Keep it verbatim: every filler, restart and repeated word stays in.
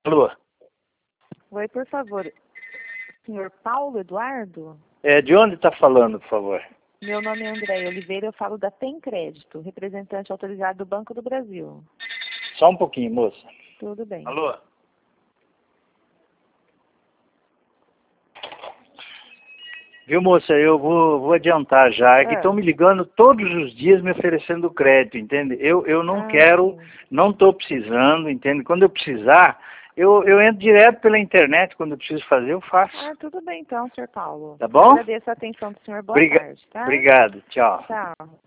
Alô? Oi, por favor. Senhor Paulo Eduardo? É, de onde está falando, por favor? Meu nome é André Oliveira, eu falo da Tem Crédito, representante autorizado do Banco do Brasil. Só um pouquinho, moça. Tudo bem. Alô? Viu, moça, eu vou, vou adiantar já. É que Ah. estão me ligando todos os dias me oferecendo crédito, entende? Eu, eu não Ah, quero, sim. não estou precisando, entende? Quando eu precisar, eu, eu entro direto pela internet. Quando eu preciso fazer, eu faço. Ah, tudo bem então, senhor Paulo. Tá bom? Agradeço a atenção do senhor. Boa Obriga- tarde, tá? Obrigado. Tchau. Tchau.